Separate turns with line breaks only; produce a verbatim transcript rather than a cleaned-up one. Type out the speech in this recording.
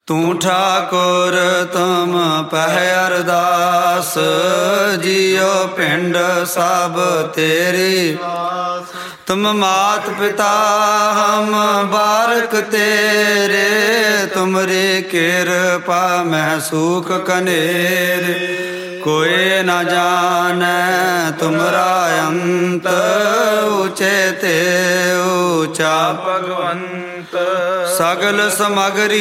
ਤੂੰ ਠਾਕੁਰ ਤੁਮ ਪਹਿ ਅਰਦਾਸ, ਜੀਉ ਪਿੰਡ ਸਭ ਤੇਰੀ। ਤੁਮ ਮਾਤ ਪਿਤਾ ਹਮ ਬਾਰਕ ਤੇਰੇ, ਤੁਮਰੀ ਕਿਰਪਾ ਮੈਂ ਸੂਖ ਕਨੇਰ। ਕੋਈ ਨ ਜਾਣੈ ਤੁਮਰਾ ਅੰਤ, ਉਚੇ ਤੇ ਊਚਾ ਭਗਵੰਤ। ਸਗਲ ਸਮਗਰੀ